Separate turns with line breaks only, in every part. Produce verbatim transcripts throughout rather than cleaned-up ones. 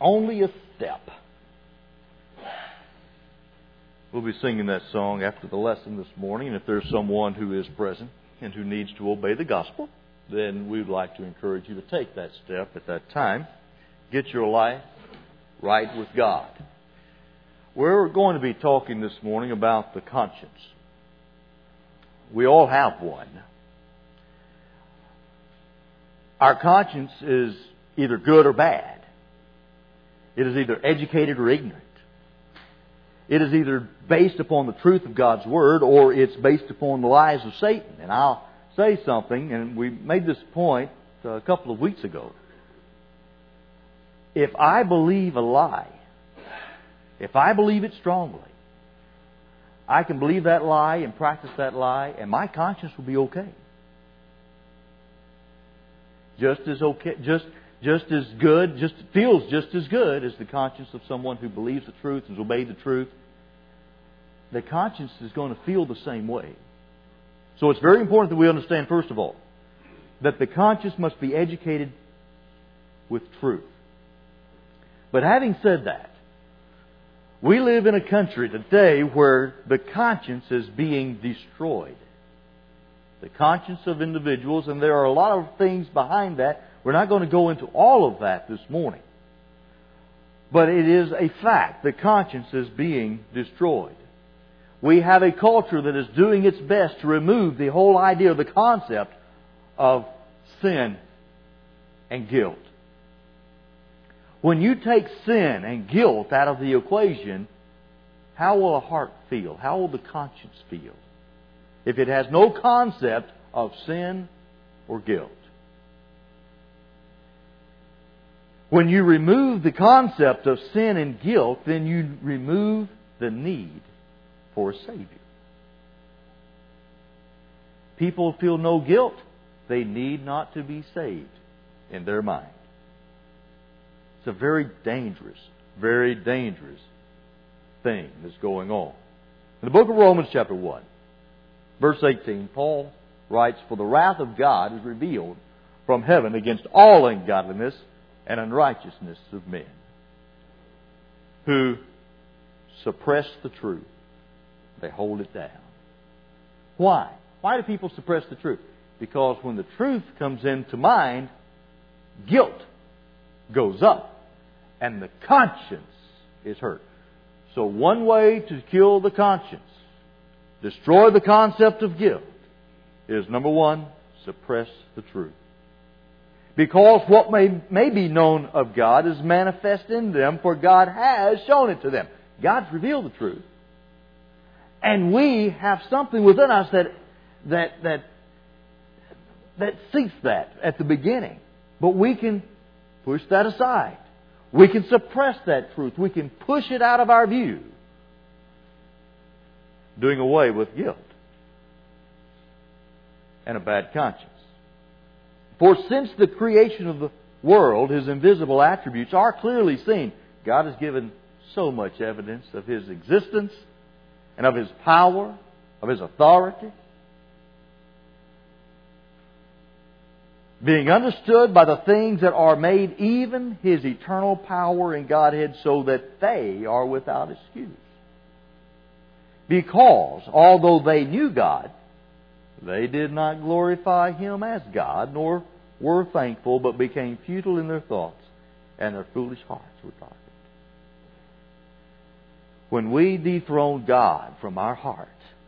Only a Step. We'll be singing that song after the lesson this morning, and if there's someone who is present and who needs to obey the gospel, then we would like to encourage you to take that step at that time. Get your life right with God. We're going to be talking this morning about the conscience. We all have one. Our conscience is either good or bad. It is either educated or ignorant. It is either based upon the truth of God's Word or it's based upon the lies of Satan. And I'll say something, and we made this point a couple of weeks ago. If I believe a lie, if I believe it strongly, I can believe that lie and practice that lie, and my conscience will be okay. Just as okay, just just as good, just feels just as good as the conscience of someone who believes the truth and has obeyed the truth. The conscience is going to feel the same way. So it's very important that we understand, first of all, that the conscience must be educated with truth. But having said that, we live in a country today where the conscience is being destroyed. The conscience of individuals, and there are a lot of things behind that. We're not going to go into all of that this morning. But it is a fact. The conscience is being destroyed. We have a culture that is doing its best to remove the whole idea, the concept of sin and guilt. When you take sin and guilt out of the equation, how will a heart feel? How will the conscience feel? If it has no concept of sin or guilt. When you remove the concept of sin and guilt, then you remove the need for a Savior. People feel no guilt. They need not to be saved in their mind. It's a very dangerous, very dangerous thing that's going on. In the book of Romans chapter one, verse eighteen, Paul writes, "For the wrath of God is revealed from heaven against all ungodliness and unrighteousness of men, who suppress the truth. They hold it down." Why? Why do people suppress the truth? Because when the truth comes into mind, guilt goes up and the conscience is hurt. So one way to kill the conscience, destroy the concept of guilt, is number one, suppress the truth. Because what may, may be known of God is manifest in them, for God has shown it to them. God's revealed the truth. And we have something within us that that that that seeks that at the beginning. But we can push that aside. We can suppress that truth. We can push it out of our view, doing away with guilt and a bad conscience. For since the creation of the world, His invisible attributes are clearly seen. God has given so much evidence of His existence and of His power, of His authority, being understood by the things that are made, even His eternal power and Godhead, so that they are without excuse. Because, although they knew God, they did not glorify Him as God, nor were thankful, but became futile in their thoughts, and their foolish hearts were darkened. When we dethrone God from our heart,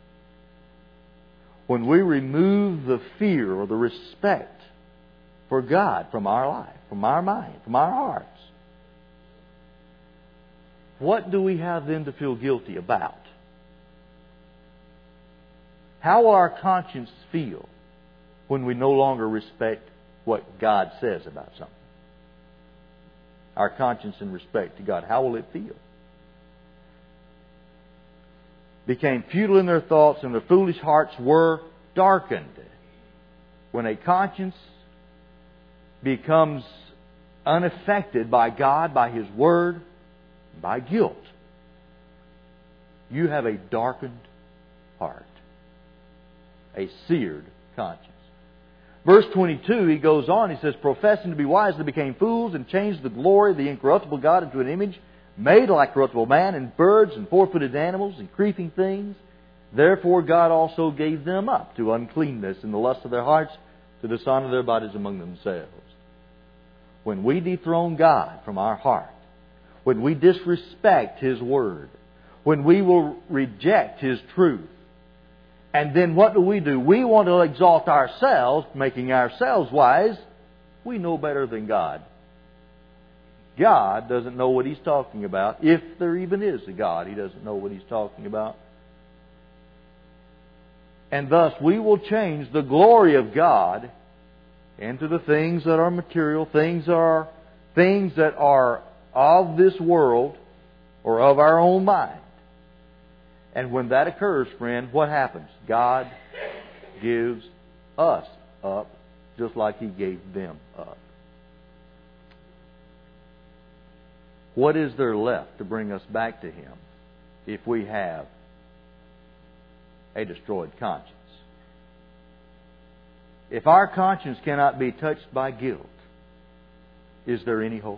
when we remove the fear or the respect for God from our life, from our mind, from our hearts, what do we have then to feel guilty about? How will our conscience feel when we no longer respect what God says about something? Our conscience in respect to God, how will it feel? Became futile in their thoughts, and their foolish hearts were darkened. When a conscience becomes unaffected by God, by His Word, by guilt, you have a darkened heart, a seared conscience. Verse twenty-two, he goes on, he says, professing to be wise, they became fools and changed the glory of the incorruptible God into an image made like corruptible man, and birds and four-footed animals and creeping things. Therefore God also gave them up to uncleanness in the lust of their hearts, to dishonor their bodies among themselves. When we dethrone God from our heart, when we disrespect His Word, when we will reject His truth, and then what do we do? We want to exalt ourselves, making ourselves wise. We know better than God. God doesn't know what He's talking about. If there even is a God, He doesn't know what He's talking about. And thus we will change the glory of God into the things that are material, things are things that are of this world or of our own mind. And when that occurs, friend, what happens? God gives us up just like He gave them up. What is there left to bring us back to Him if we have a destroyed conscience? If our conscience cannot be touched by guilt, is there any hope?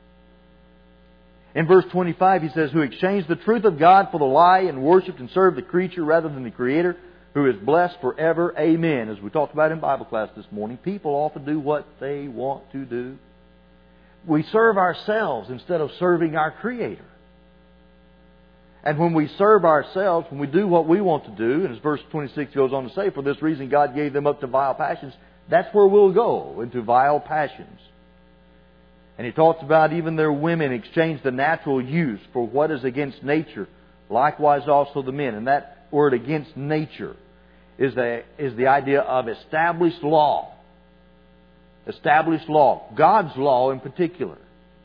In verse twenty-five, he says, who exchanged the truth of God for the lie and worshipped and served the creature rather than the Creator, who is blessed forever. Amen. As we talked about in Bible class this morning, people often do what they want to do. We serve ourselves instead of serving our Creator. And when we serve ourselves, when we do what we want to do, and as verse twenty-six goes on to say, for this reason God gave them up to vile passions, that's where we'll go, into vile passions. And he talks about even their women exchange the natural use for what is against nature. Likewise also the men. And that word against nature is the, is the idea of established law. Established law. God's law in particular.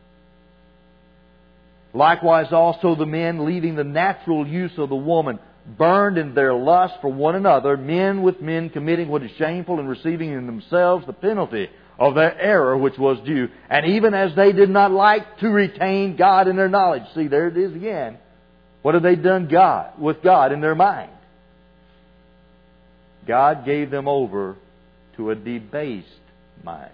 Likewise also the men, leaving the natural use of the woman, burned in their lust for one another, men with men committing what is shameful and receiving in themselves the penalty of their error which was due. And even as they did not like to retain God in their knowledge. See, there it is again. What have they done God with God in their mind? God gave them over to a debased mind.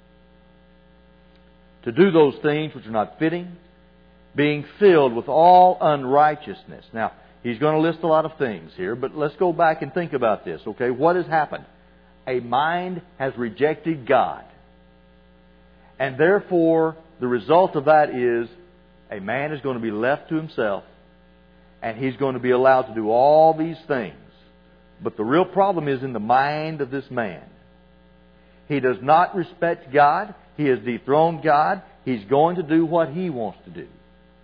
To do those things which are not fitting, being filled with all unrighteousness. Now, he's going to list a lot of things here, but let's go back and think about this, okay? What has happened? A mind has rejected God. And therefore, the result of that is a man is going to be left to himself, and he's going to be allowed to do all these things. But the real problem is in the mind of this man. He does not respect God. He has dethroned God. He's going to do what he wants to do.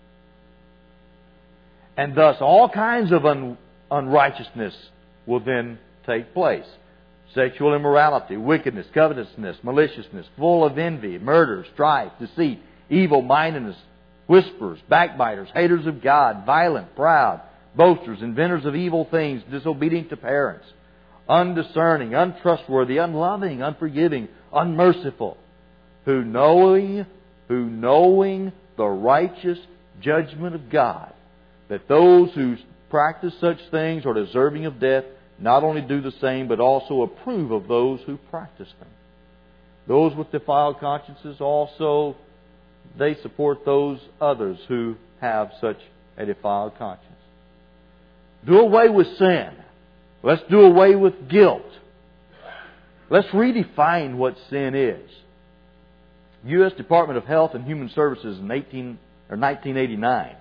And thus all kinds of un- unrighteousness will then take place. Sexual immorality, wickedness, covetousness, maliciousness, full of envy, murder, strife, deceit, evil-mindedness, whisperers, backbiters, haters of God, violent, proud, boasters, inventors of evil things, disobedient to parents, undiscerning, untrustworthy, unloving, unforgiving, unmerciful, who knowing, who knowing the righteous judgment of God, that those who practice such things are deserving of death, not only do the same, but also approve of those who practice them. Those with defiled consciences also, they support those others who have such a defiled conscience. Do away with sin. Let's do away with guilt. Let's redefine what sin is. U S Department of Health and Human Services in eighteen or nineteen eighty-nine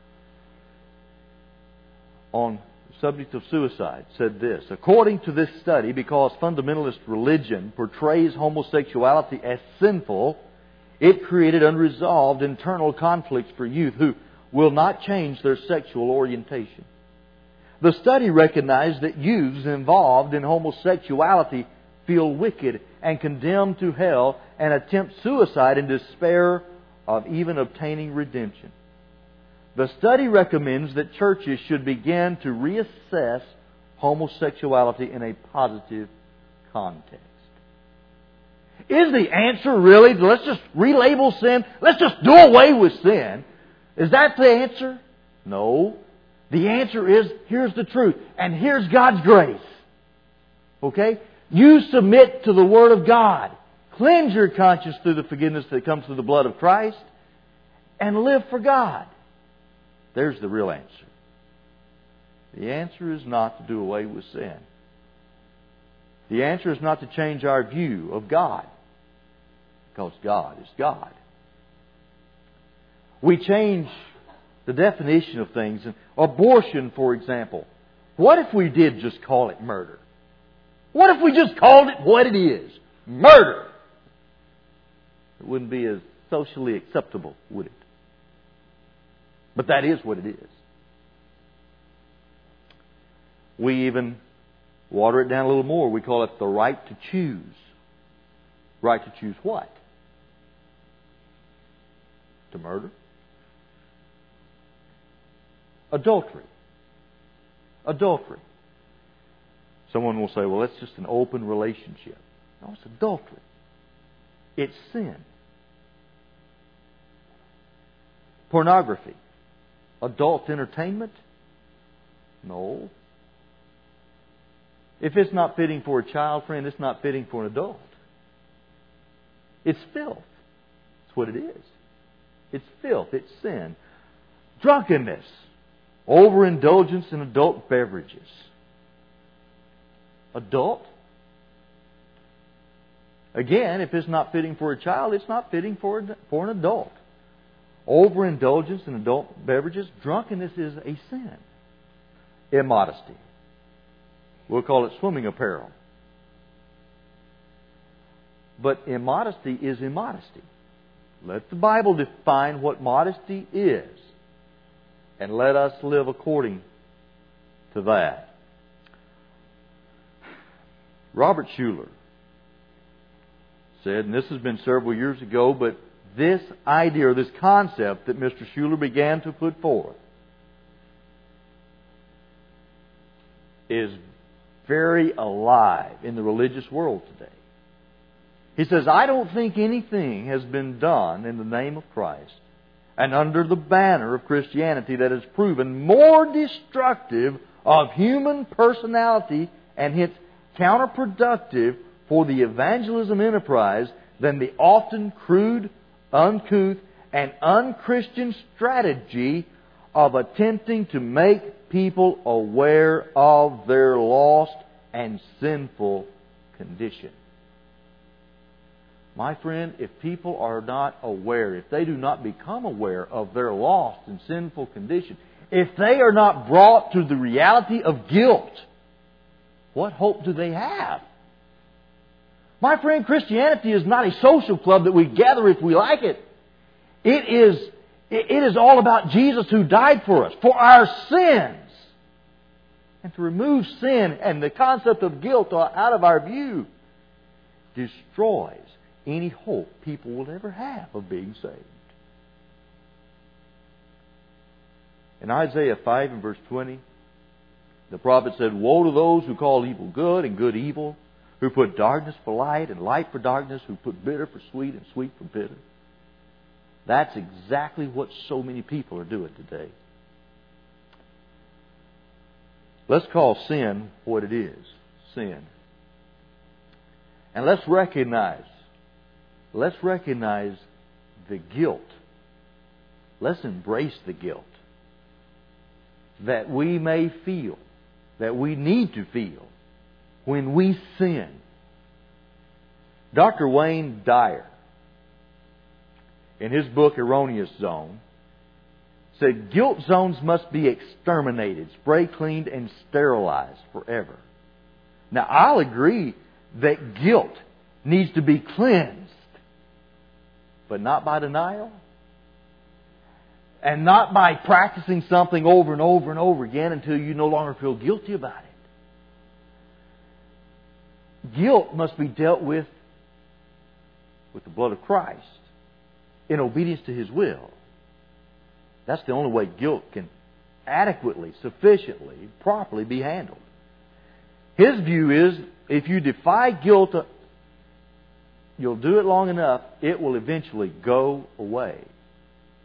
on the subject of suicide said this: according to this study, because fundamentalist religion portrays homosexuality as sinful, it created unresolved internal conflicts for youth who will not change their sexual orientation. The study recognized that youths involved in homosexuality feel wicked and condemned to hell and attempt suicide in despair of even obtaining redemption. The study recommends that churches should begin to reassess homosexuality in a positive context. Is the answer really, let's just relabel sin, let's just do away with sin? Is that the answer? No. The answer is, here's the truth, and here's God's grace. Okay? You submit to the Word of God. Cleanse your conscience through the forgiveness that comes through the blood of Christ. And live for God. There's the real answer. The answer is not to do away with sin. The answer is not to change our view of God. Because God is God. We change the definition of things. Abortion, for example. What if we did just call it murder? What if we just called it what it is? Murder! It wouldn't be as socially acceptable, would it? But that is what it is. We even water it down a little more. We call it the right to choose. Right to choose what? To murder? Adultery. Adultery. Someone will say, well, that's just an open relationship. No, it's adultery. It's sin. Pornography. Adult entertainment? No. If it's not fitting for a child, friend, it's not fitting for an adult. It's filth. That's what it is. It's filth. It's sin. Drunkenness. Overindulgence in adult beverages. Adult. Again, if it's not fitting for a child, it's not fitting for, for an adult. Overindulgence in adult beverages. Drunkenness is a sin. Immodesty. We'll call it swimming apparel. But immodesty is immodesty. Let the Bible define what modesty is. And let us live according to that. Robert Schuller said, and this has been several years ago, but this idea or this concept that Mister Schuller began to put forth is very alive in the religious world today. He says, I don't think anything has been done in the name of Christ and under the banner of Christianity that has proven more destructive of human personality and hence counterproductive for the evangelism enterprise than the often crude, uncouth, and unchristian strategy of attempting to make people aware of their lost and sinful condition. My friend, if people are not aware, if they do not become aware of their lost and sinful condition, if they are not brought to the reality of guilt, what hope do they have? My friend, Christianity is not a social club that we gather if we like it. It is, it is all about Jesus who died for us, for our sins. And to remove sin and the concept of guilt out of our view destroys any hope people will ever have of being saved. In Isaiah five and verse twenty, the prophet said, woe to those who call evil good and good evil, who put darkness for light and light for darkness, who put bitter for sweet and sweet for bitter. That's exactly what so many people are doing today. Let's call sin what it is, sin. And let's recognize, let's recognize the guilt. Let's embrace the guilt that we may feel, that we need to feel when we sin. Doctor Wayne Dyer, in his book Erroneous Zone, said guilt zones must be exterminated, spray cleaned, and sterilized forever. Now, I'll agree that guilt needs to be cleansed, but not by denial, and not by practicing something over and over and over again until you no longer feel guilty about it. Guilt must be dealt with with the blood of Christ in obedience to His will. That's the only way guilt can adequately, sufficiently, properly be handled. His view is, if you defy guilt, you'll do it long enough, it will eventually go away.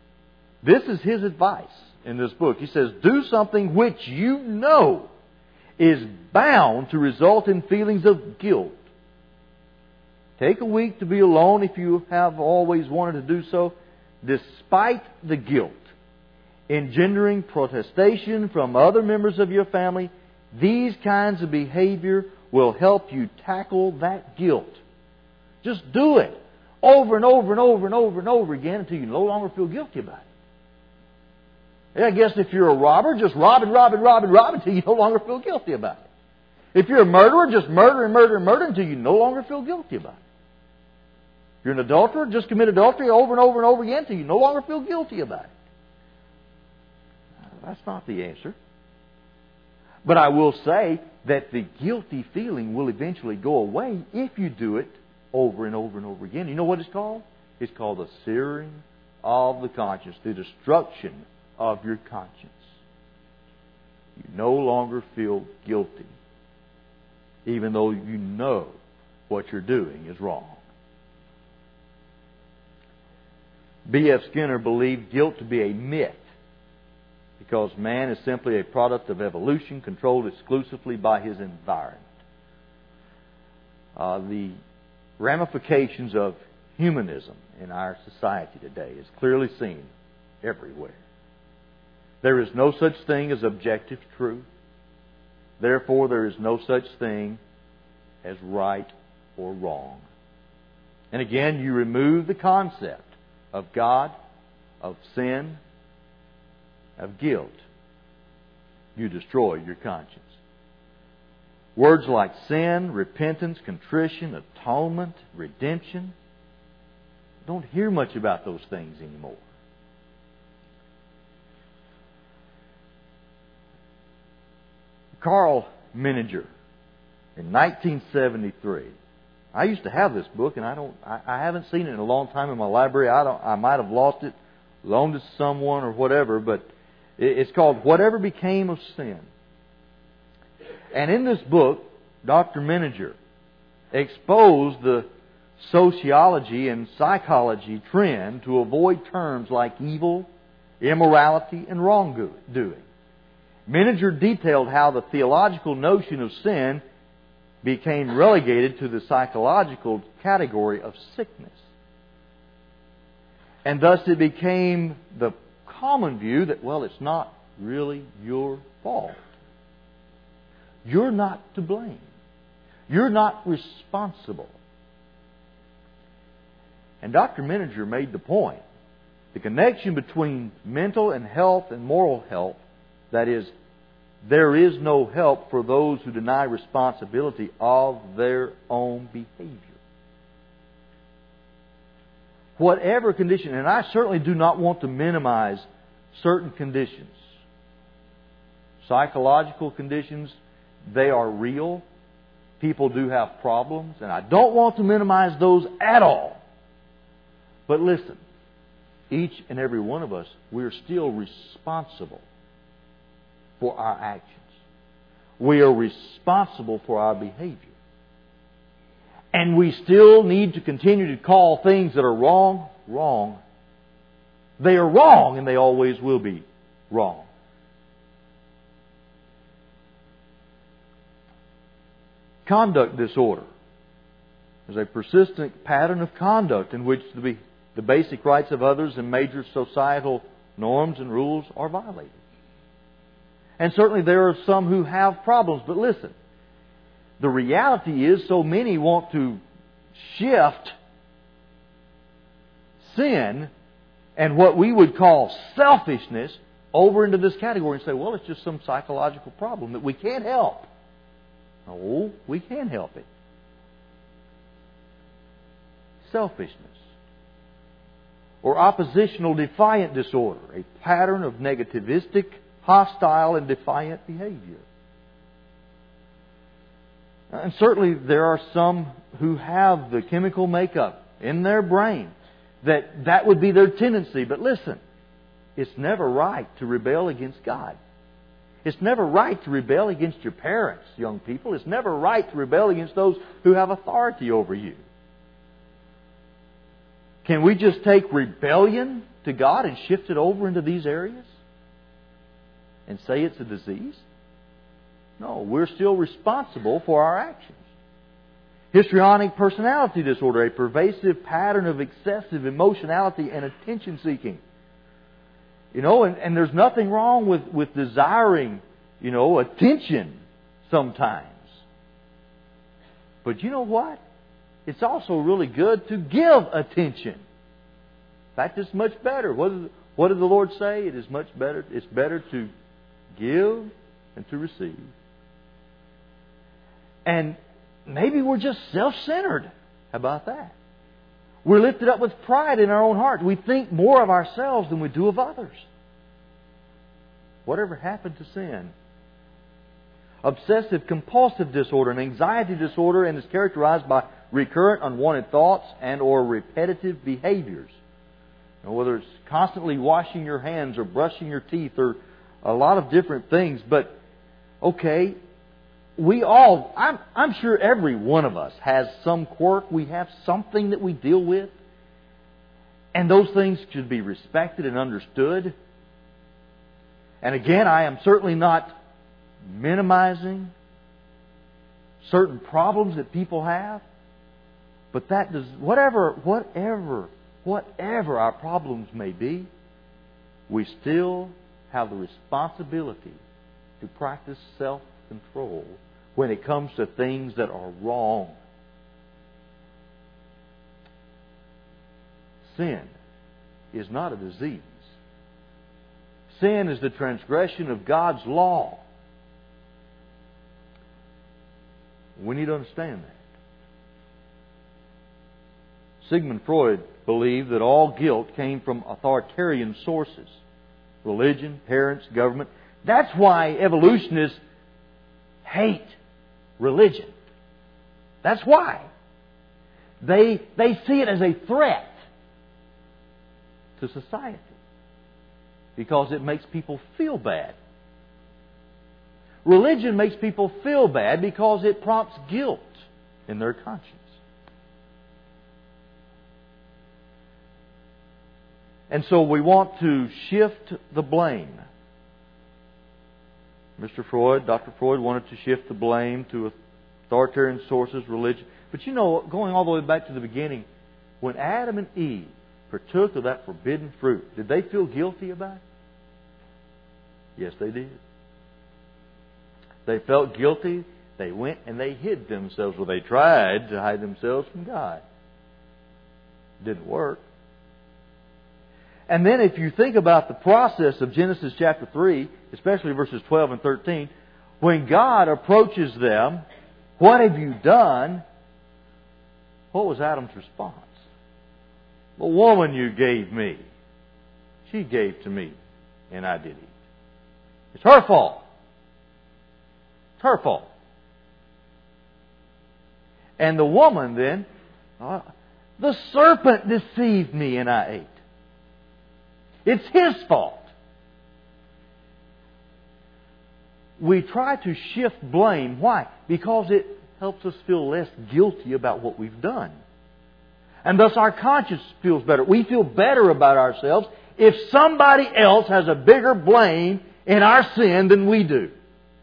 This is his advice in this book. He says, do something which you know is bound to result in feelings of guilt. Take a week to be alone if you have always wanted to do so, despite the guilt engendering protestation from other members of your family. These kinds of behavior will help you tackle that guilt. Just do it over and over and over and over and over again until you no longer feel guilty about it. I guess if you're a robber, just rob and rob and rob and rob until you no longer feel guilty about it. If you're a murderer, just murder and murder and murder until you no longer feel guilty about it. If you're an adulterer, just commit adultery over and over and over again until you no longer feel guilty about it. That's not the answer. But I will say that the guilty feeling will eventually go away if you do it over and over and over again. You know what it's called? It's called the searing of the conscience, the destruction of your conscience. You no longer feel guilty, even though you know what you're doing is wrong. B F Skinner believed guilt to be a myth, because man is simply a product of evolution controlled exclusively by his environment. Uh, the ramifications of humanism in our society today is clearly seen everywhere. There is no such thing as objective truth. Therefore, there is no such thing as right or wrong. And again, you remove the concept of God, of sin, of guilt. You destroy your conscience. Words like sin, repentance, contrition, atonement, redemption, don't hear much about those things anymore. Carl Menninger, in nineteen seventy-three, I used to have this book, and I don't, I, I haven't seen it in a long time in my library. I don't, I might have lost it, loaned it to someone or whatever, but it, it's called "Whatever Became of Sin." And in this book, Doctor Menninger exposed the sociology and psychology trend to avoid terms like evil, immorality, and wrongdoing. Menninger detailed how the theological notion of sin became relegated to the psychological category of sickness. And thus it became the common view that, well, it's not really your fault. You're not to blame. You're not responsible. And Doctor Menninger made the point. The connection between mental and health and moral health, that is, there is no help for those who deny responsibility of their own behavior. Whatever condition, and I certainly do not want to minimize certain conditions. Psychological conditions, they are real. People do have problems, and I don't want to minimize those at all. But listen, each and every one of us, we're still responsible for our actions. We are responsible for our behavior. And we still need to continue to call things that are wrong, wrong. They are wrong, and they always will be wrong. Conduct disorder is a persistent pattern of conduct in which the, the basic rights of others and major societal norms and rules are violated. And certainly there are some who have problems, but listen, the reality is so many want to shift sin and what we would call selfishness over into this category and say, well, it's just some psychological problem that we can't help. No, we can help it. Selfishness. Or oppositional defiant disorder, a pattern of negativistic, hostile, and defiant behavior. And certainly there are some who have the chemical makeup in their brain that that would be their tendency. But listen, it's never right to rebel against God. It's never right to rebel against your parents, young people. It's never right to rebel against those who have authority over you. Can we just take rebellion to God and shift it over into these areas? And say it's a disease? No, we're still responsible for our actions. Histrionic personality disorder, a pervasive pattern of excessive emotionality and attention seeking. You know, and, and there's nothing wrong with, with desiring, you know, attention sometimes. But you know what? It's also really good to give attention. In fact, it's much better. What did, what did the Lord say? It is much better. It's better to give than to receive. And maybe we're just self-centered. How about that? We're lifted up with pride in our own heart. We think more of ourselves than we do of others. Whatever happened to sin? Obsessive compulsive disorder, an anxiety disorder, and is characterized by recurrent unwanted thoughts and or repetitive behaviors. Now, whether it's constantly washing your hands or brushing your teeth or a lot of different things. But, okay, we all, I'm, I'm sure every one of us has some quirk. We have something that we deal with. And those things should be respected and understood. And again, I am certainly not minimizing certain problems that people have. But that does, whatever, whatever, whatever our problems may be, we still have the responsibility to practice self-control when it comes to things that are wrong. Sin is not a disease. Sin is the transgression of God's law. We need to understand that. Sigmund Freud believed that all guilt came from authoritarian sources. Religion, parents, government. That's why evolutionists hate religion. That's why. They, they see it as a threat to society. Because it makes people feel bad. Religion makes people feel bad because it prompts guilt in their conscience. And so we want to shift the blame. Mister Freud, Doctor Freud wanted to shift the blame to authoritarian sources, religion. But you know, going all the way back to the beginning, when Adam and Eve partook of that forbidden fruit, did they feel guilty about it? Yes, they did. They felt guilty. They went and they hid themselves. Well, they tried to hide themselves from God. Didn't work. And then if you think about the process of Genesis chapter three, especially verses twelve and thirteen, when God approaches them, what have you done? What was Adam's response? The woman you gave me, she gave to me, and I did eat. It's her fault. It's her fault. And the woman then, uh, the serpent deceived me and I ate. It's his fault. We try to shift blame. Why? Because it helps us feel less guilty about what we've done. And thus our conscience feels better. We feel better about ourselves if somebody else has a bigger blame in our sin than we do.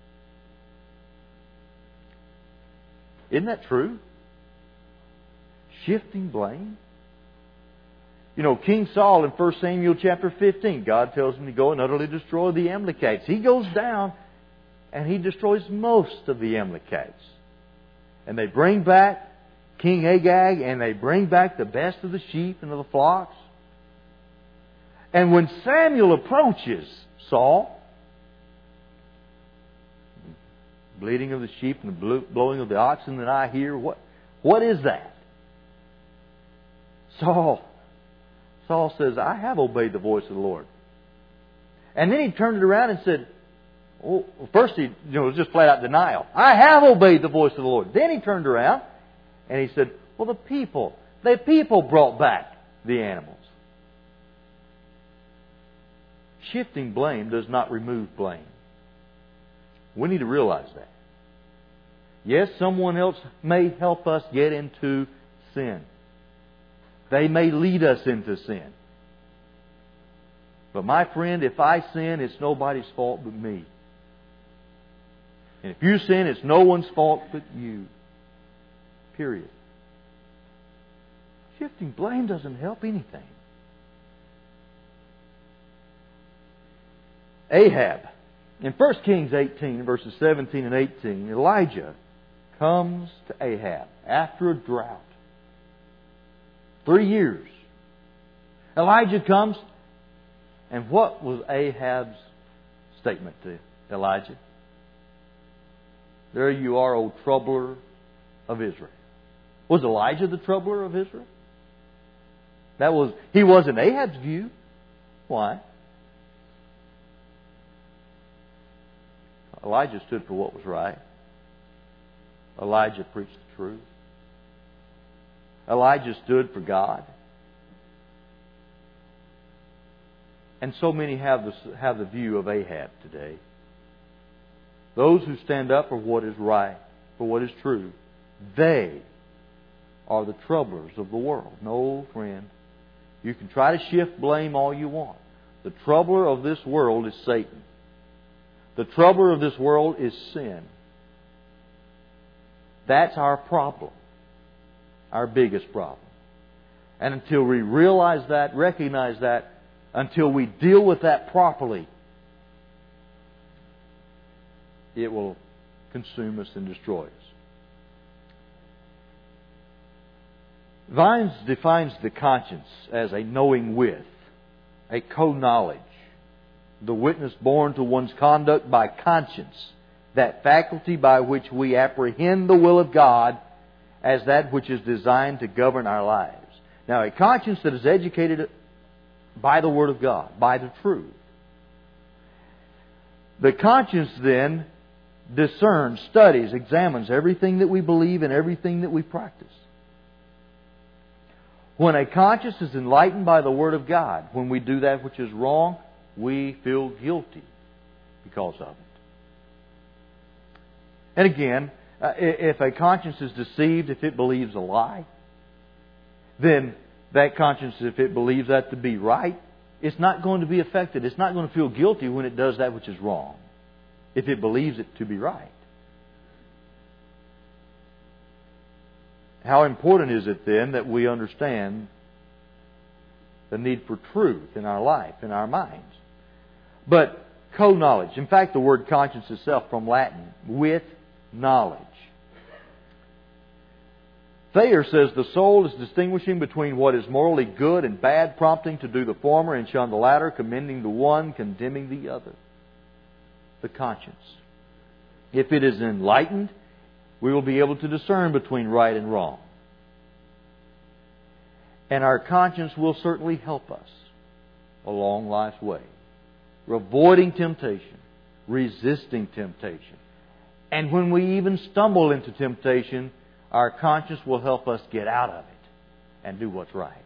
Isn't that true? Shifting blame. You know, King Saul in First Samuel chapter fifteen, God tells him to go and utterly destroy the Amalekites. He goes down and he destroys most of the Amalekites. And they bring back King Agag and they bring back the best of the sheep and of the flocks. And when Samuel approaches Saul, bleating of the sheep and the blowing of the oxen that I hear, what, what is that? Saul Saul says, I have obeyed the voice of the Lord. And then he turned it around and said, oh, first he, you know, it was just flat out denial. I have obeyed the voice of the Lord. Then he turned around and he said, well, the people, the people brought back the animals. Shifting blame does not remove blame. We need to realize that. Yes, someone else may help us get into sin. They may lead us into sin. But my friend, if I sin, it's nobody's fault but me. And if you sin, it's no one's fault but you. Period. Shifting blame doesn't help anything. Ahab. In First Kings eighteen, verses seventeen and eighteen, Elijah comes to Ahab after a drought. Three years. Elijah comes, and what was Ahab's statement to Elijah? There you are, O troubler of Israel. Was Elijah the troubler of Israel? That was, he was in Ahab's view. Why? Elijah stood for what was right. Elijah preached the truth. Elijah stood for God. And so many have the, have the view of Ahab today. Those who stand up for what is right, for what is true, they are the troublers of the world. No, friend. You can try to shift blame all you want. The troubler of this world is Satan. The troubler of this world is sin. That's our problem. Our biggest problem. And until we realize that, recognize that, until we deal with that properly, it will consume us and destroy us. Vines defines the conscience as a knowing with, a co-knowledge, the witness borne to one's conduct by conscience, that faculty by which we apprehend the will of God as that which is designed to govern our lives. Now, a conscience that is educated by the Word of God, by the truth. The conscience then discerns, studies, examines everything that we believe and everything that we practice. When a conscience is enlightened by the Word of God, when we do that which is wrong, we feel guilty because of it. And again, uh, if a conscience is deceived, if it believes a lie, then that conscience, if it believes that to be right, it's not going to be affected. It's not going to feel guilty when it does that which is wrong, if it believes it to be right. How important is it then that we understand the need for truth in our life, in our minds? But co-knowledge. In fact, the word conscience itself from Latin, with knowledge. Thayer says the soul is distinguishing between what is morally good and bad, prompting to do the former and shun the latter, commending the one, condemning the other. The conscience. If it is enlightened, we will be able to discern between right and wrong. And our conscience will certainly help us along life's way. Avoiding temptation, resisting temptation. And when we even stumble into temptation, our conscience will help us get out of it and do what's right.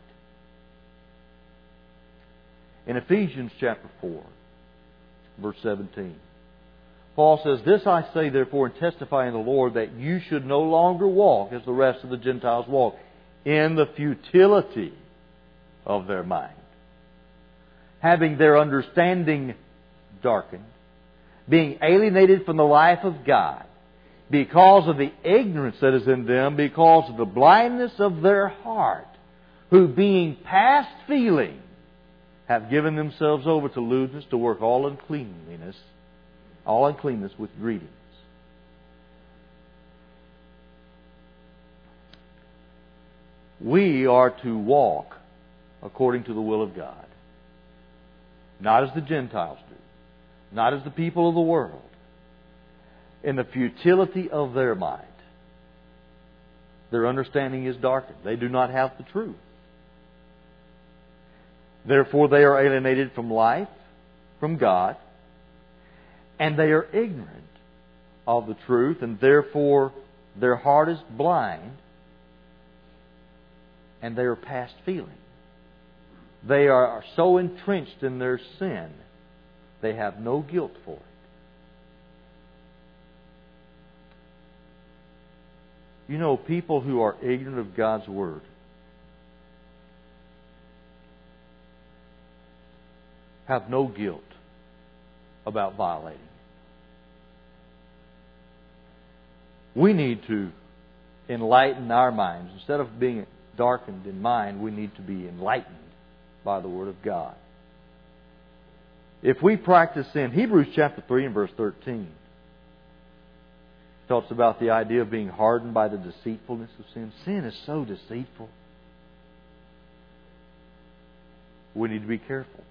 In Ephesians chapter four, verse seventeen, Paul says, "This I say therefore and testify in the Lord, that you should no longer walk as the rest of the Gentiles walk, in the futility of their mind, having their understanding darkened, being alienated from the life of God, because of the ignorance that is in them, because of the blindness of their heart, who being past feeling, have given themselves over to lewdness, to work all uncleanliness, all uncleanness with greediness." We are to walk according to the will of God. Not as the Gentiles do. Not as the people of the world. In the futility of their mind. Their understanding is darkened. They do not have the truth. Therefore they are alienated from life, from God, and they are ignorant of the truth, and therefore their heart is blind, and they are past feeling. They are so entrenched in their sin, they have no guilt for it. You know, people who are ignorant of God's Word have no guilt about violating it. we need to enlighten our minds. Instead of being darkened in mind, we need to be enlightened by the Word of God. If we practice sin, Hebrews chapter three and verse thirteen talks about the idea of being hardened by the deceitfulness of sin. Sin is so deceitful. We need to be careful.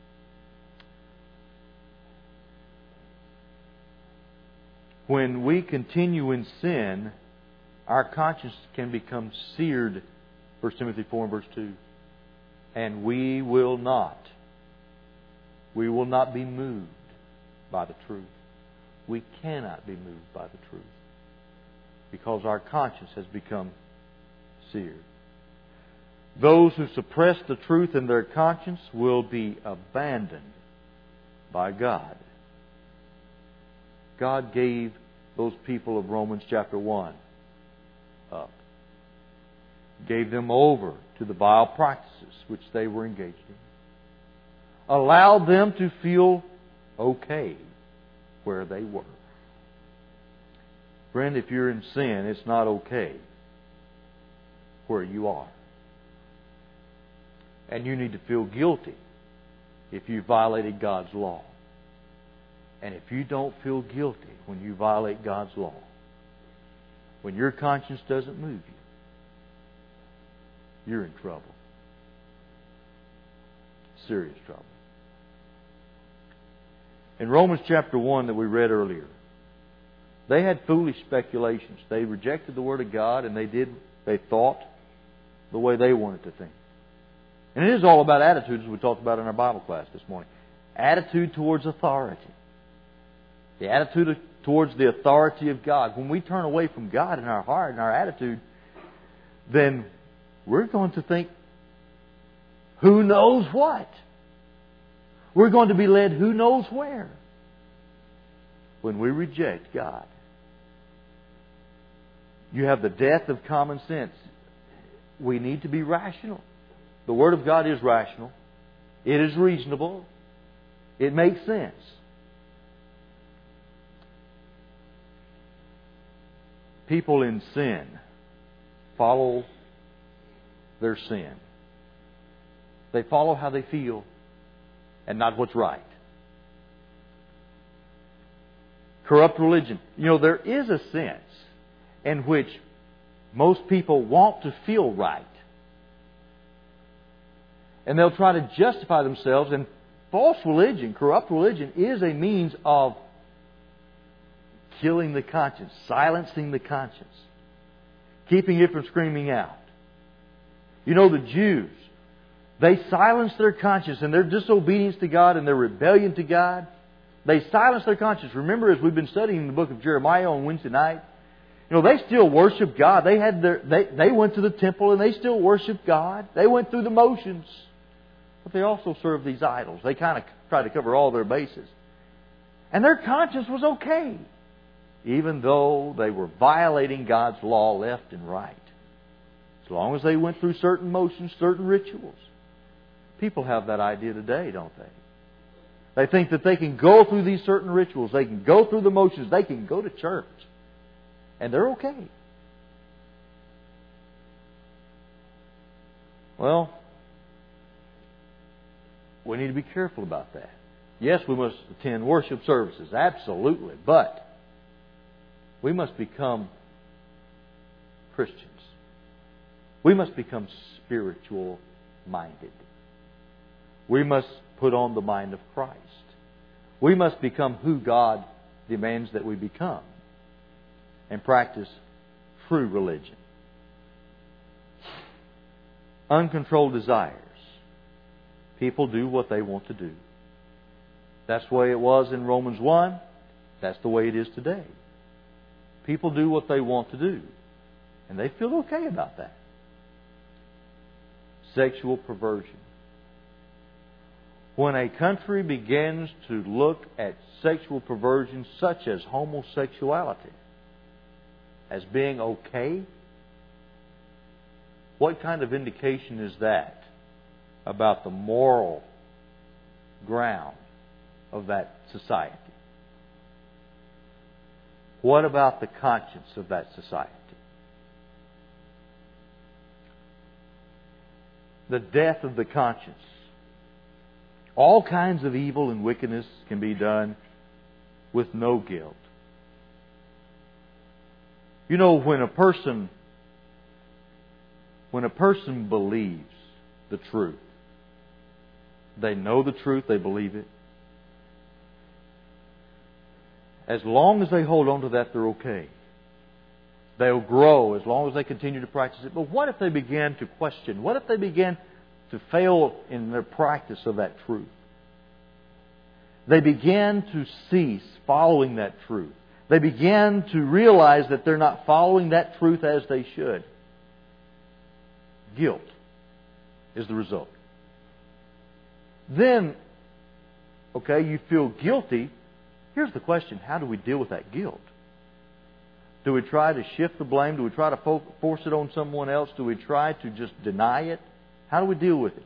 When we continue in sin, our conscience can become seared, First Timothy four and verse two. And we will not. We will not be moved by the truth. We cannot be moved by the truth. Because our conscience has become seared. Those who suppress the truth in their conscience will be abandoned by God. God gave those people of Romans chapter one up. Gave them over to the vile practices which they were engaged in. Allowed them to feel okay where they were. Friend, if you're in sin, it's not okay where you are. And you need to feel guilty if you violated God's law. And if you don't feel guilty when you violate God's law, when your conscience doesn't move you, you're in trouble. Serious trouble. In Romans chapter one that we read earlier, they had foolish speculations. They rejected the Word of God and they did, they thought the way they wanted to think. And it is all about attitudes, as we talked about in our Bible class this morning. Attitude towards authority. The attitude towards the authority of God. When we turn away from God in our heart and our attitude, then we're going to think who knows what. We're going to be led who knows where when we reject God. You have the death of common sense. We need to be rational. The Word of God is rational. It is reasonable. It makes sense. People in sin follow their sin. They follow how they feel and not what's right. Corrupt religion. You know, there is a sense in which most people want to feel right. And they'll try to justify themselves. And false religion, corrupt religion, is a means of killing the conscience, silencing the conscience, keeping it from screaming out. You know, the Jews, they silenced their conscience in their disobedience to God and their rebellion to God. They silenced their conscience. Remember, as we've been studying the book of Jeremiah on Wednesday night, you know, they still worship God. They had their, they, they went to the temple and they still worship God. They went through the motions. But they also served these idols. They kind of tried to cover all their bases. And their conscience was okay, even though they were violating God's law left and right. As long as they went through certain motions, certain rituals. People have that idea today, don't they? They think that they can go through these certain rituals. They can go through the motions. They can go to church. And they're okay. Well, we need to be careful about that. Yes, we must attend worship services. Absolutely. But we must become Christians. We must become spiritual minded. We must put on the mind of Christ. We must become who God demands that we become and practice true religion. Uncontrolled desires. People do what they want to do. That's the way it was in Romans one. That's the way it is today. People do what they want to do. And they feel okay about that. Sexual perversion. When a country begins to look at sexual perversion such as homosexuality as being okay, what kind of indication is that about the moral ground of that society? What about the conscience of that society? The death of the conscience. All kinds of evil and wickedness can be done with no guilt. You know, when a person when a person believes the truth, they know the truth, they believe it. As long as they hold on to that, they're okay. They'll grow as long as they continue to practice it. But what if they begin to question? What if they begin to fail in their practice of that truth? They begin to cease following that truth. They begin to realize that they're not following that truth as they should. Guilt is the result. Then, okay, you feel guilty. Here's the question: how do we deal with that guilt? Do we try to shift the blame? Do we try to fo- force it on someone else? Do we try to just deny it? How do we deal with it?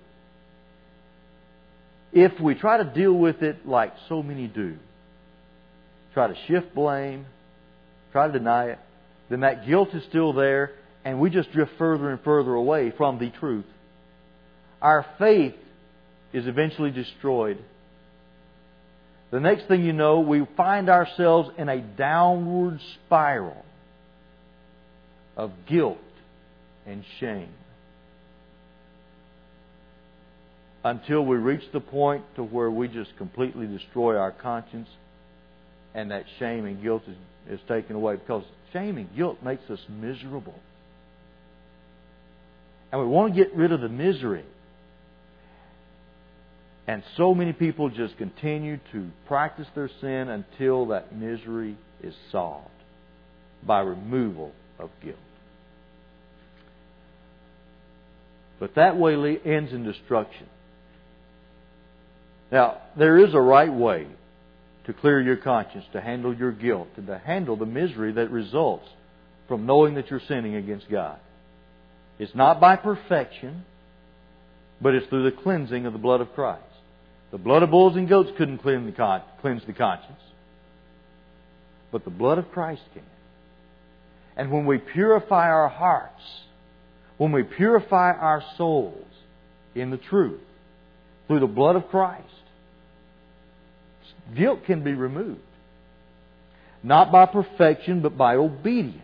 If we try to deal with it like so many do, try to shift blame, try to deny it, then that guilt is still there, and we just drift further and further away from the truth. Our faith is eventually destroyed. The next thing you know, we find ourselves in a downward spiral of guilt and shame, until we reach the point to where we just completely destroy our conscience, and that shame and guilt is, is taken away. Because shame and guilt makes us miserable. And we want to get rid of the misery. And so many people just continue to practice their sin until that misery is solved by removal of guilt. But that way ends in destruction. Now, there is a right way to clear your conscience, to handle your guilt, and to handle the misery that results from knowing that you're sinning against God. It's not by perfection, but it's through the cleansing of the blood of Christ. The blood of bulls and goats couldn't cleanse the, con- cleanse the conscience, but the blood of Christ can. And when we purify our hearts, when we purify our souls in the truth, through the blood of Christ, guilt can be removed. Not by perfection, but by obedience.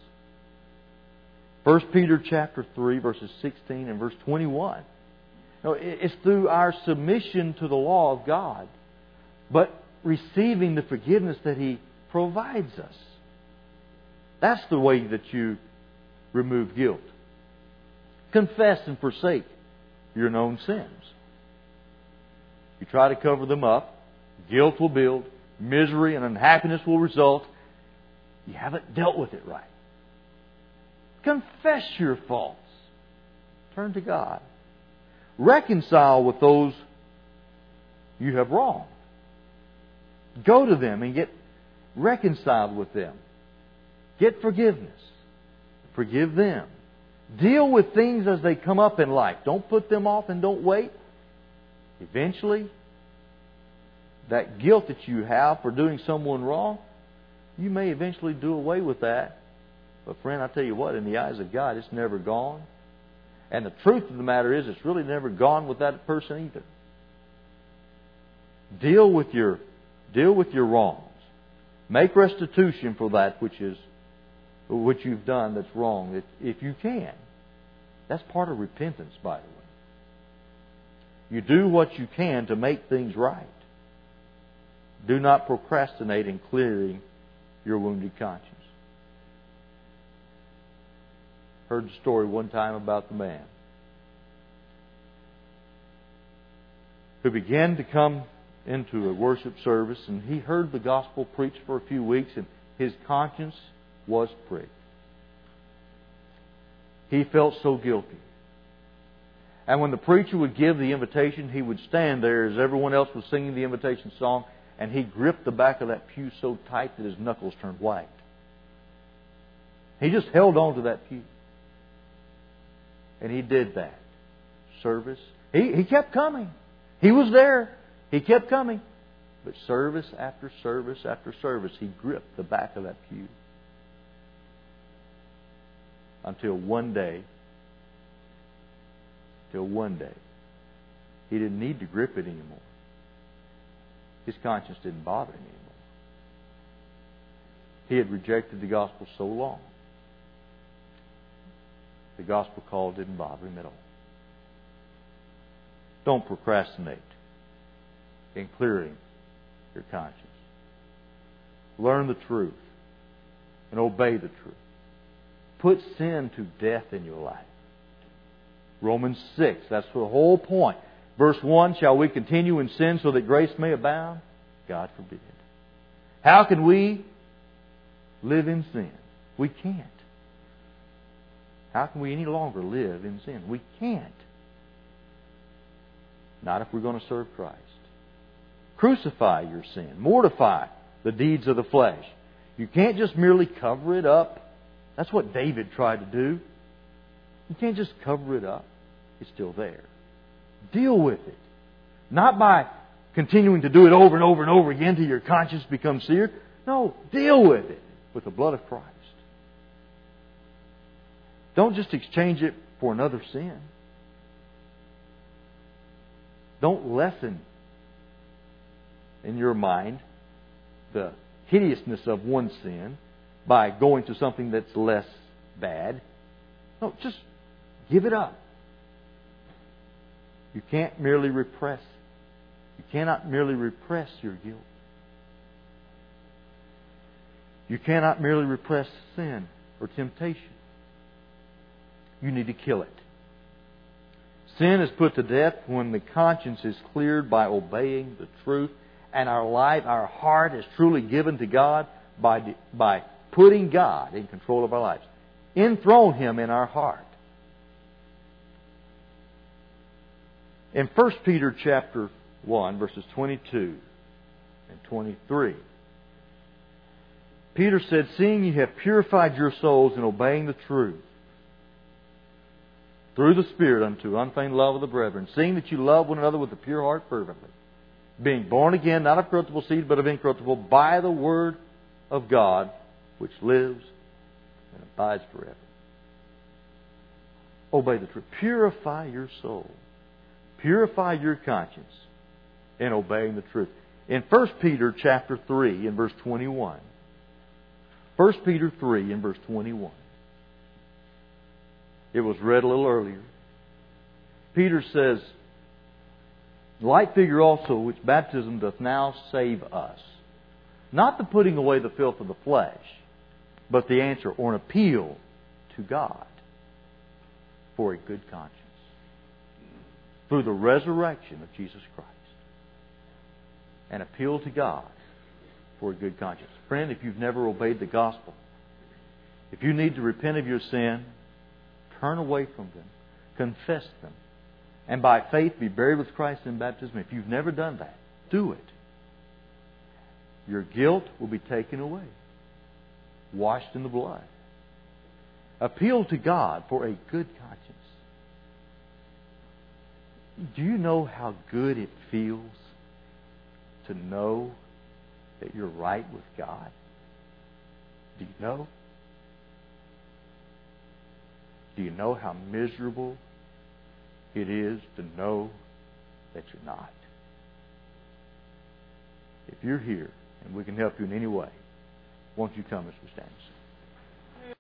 First Peter chapter three, verses sixteen and verse twenty-one. No, it's through our submission to the law of God, but receiving the forgiveness that He provides us. That's the way that you remove guilt. Confess and forsake your known sins. You try to cover them up, guilt will build, misery and unhappiness will result. You haven't dealt with it right. Confess your faults. Turn to God. Reconcile with those you have wronged. Go to them and get reconciled with them. Get forgiveness. Forgive them. Deal with things as they come up in life. Don't put them off and don't wait. Eventually, that guilt that you have for doing someone wrong, you may eventually do away with that. But friend, I tell you what, in the eyes of God, it's never gone. And the truth of the matter is, it's really never gone with that person either. Deal with your, deal with your wrongs. Make restitution for that which is, which you've done that's wrong, if you can. That's part of repentance, by the way. You do what you can to make things right. Do not procrastinate in clearing your wounded conscience. Heard the story one time about the man who began to come into a worship service, and he heard the gospel preached for a few weeks, and his conscience was pricked. He felt so guilty. And when the preacher would give the invitation, he would stand there as everyone else was singing the invitation song, and he gripped the back of that pew so tight that his knuckles turned white. He just held on to that pew. And he did that. Service. He, he kept coming. He was there. He kept coming. But service after service after service, he gripped the back of that pew. Until one day, until one day, he didn't need to grip it anymore. His conscience didn't bother him anymore. He had rejected the gospel so long, the gospel call didn't bother him at all. Don't procrastinate in clearing your conscience. Learn the truth and obey the truth. Put sin to death in your life. Romans six, that's the whole point. Verse one, shall we continue in sin so that grace may abound? God forbid. How can we live in sin? We can't. How can we any longer live in sin? We can't. Not if we're going to serve Christ. Crucify your sin. Mortify the deeds of the flesh. You can't just merely cover it up. That's what David tried to do. You can't just cover it up. It's still there. Deal with it. Not by continuing to do it over and over and over again till your conscience becomes seared. No, deal with it with the blood of Christ. Don't just exchange it for another sin. Don't lessen in your mind the hideousness of one sin by going to something that's less bad. No, just give it up. You can't merely repress. You cannot merely repress your guilt. You cannot merely repress sin or temptation. You need to kill it. Sin is put to death when the conscience is cleared by obeying the truth, and our life, our heart is truly given to God by, by putting God in control of our lives. Enthrone Him in our heart. In First Peter chapter one, verses twenty-two and twenty-three, Peter said, seeing you have purified your souls in obeying the truth, through the Spirit unto unfeigned love of the brethren, seeing that you love one another with a pure heart fervently, being born again, not of corruptible seed, but of incorruptible, by the Word of God, which lives and abides forever. Obey the truth. Purify your soul. Purify your conscience in obeying the truth. In First Peter chapter three, in verse twenty-one, First Peter three, in verse twenty-one, it was read a little earlier. Peter says, like figure also, which baptism doth now save us. Not the putting away the filth of the flesh, but the answer or an appeal to God for a good conscience. Through the resurrection of Jesus Christ. An appeal to God for a good conscience. Friend, if you've never obeyed the gospel, if you need to repent of your sin, turn away from them, confess them, and by faith be buried with Christ in baptism. If you've never done that, do it. Your guilt will be taken away, washed in the blood. Appeal to God for a good conscience. Do you know how good it feels to know that you're right with God? Do you know? Do you know how miserable it is to know that you're not? If you're here and we can help you in any way, won't you come as we stand?